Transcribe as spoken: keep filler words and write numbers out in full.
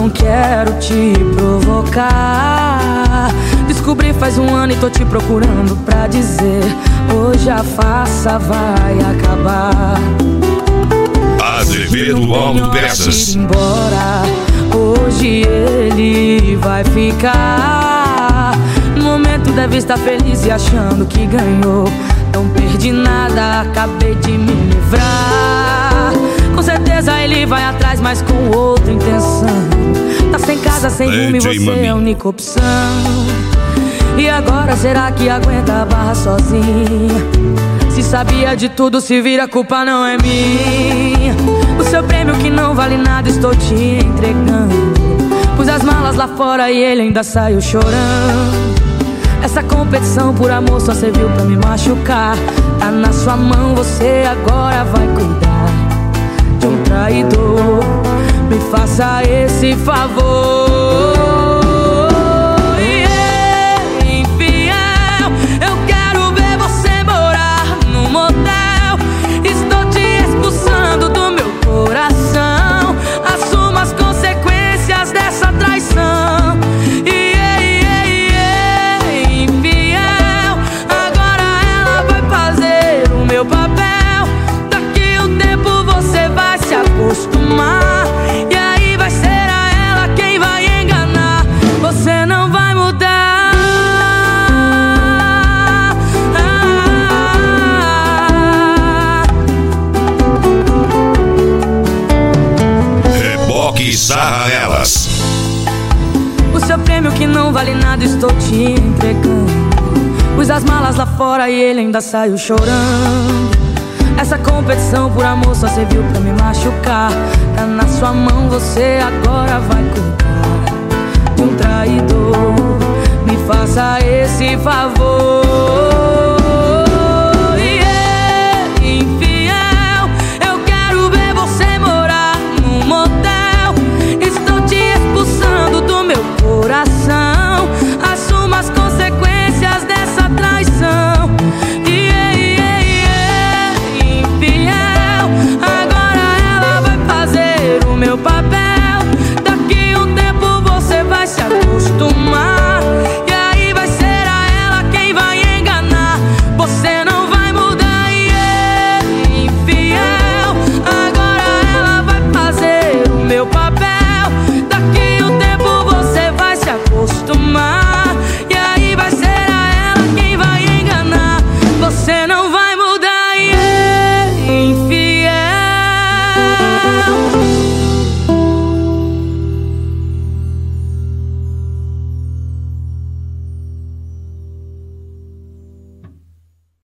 não quero te provocar. Descobri faz um ano e tô te procurando pra dizer: hoje a farsa vai acabar. Azevedo Autopeças. Embora, hoje ele vai ficar. No momento deve estar feliz e achando que ganhou. Não perdi nada, acabei de me livrar. Com certeza ele vai atrás, mas com outra intenção. Tá sem casa, sem rumo e você é a única opção. E agora será que aguenta a barra sozinha? Se sabia de tudo, se vira, a culpa não é minha. O seu prêmio que não vale nada estou te entregando. Pus as malas lá fora e ele ainda saiu chorando. Essa competição por amor só serviu pra me machucar. Tá na sua mão, você agora vai cuidar de um traidor. Me faça esse favor. E aí vai ser a ela quem vai enganar. Você não vai mudar. Reboque e sarra elas. O seu prêmio que não vale nada estou te entregando. Pus as malas lá fora e ele ainda saiu chorando. Essa competição por amor só serviu pra me machucar. Tá na sua mão, você agora vai cuidar de um traidor. Me faça esse favor. Yeah, infiel, eu quero ver você morar num motel. Estou te expulsando do meu coração. Assuma as consequências dessa traição. Meu papel, daqui um tempo você vai se acostumar.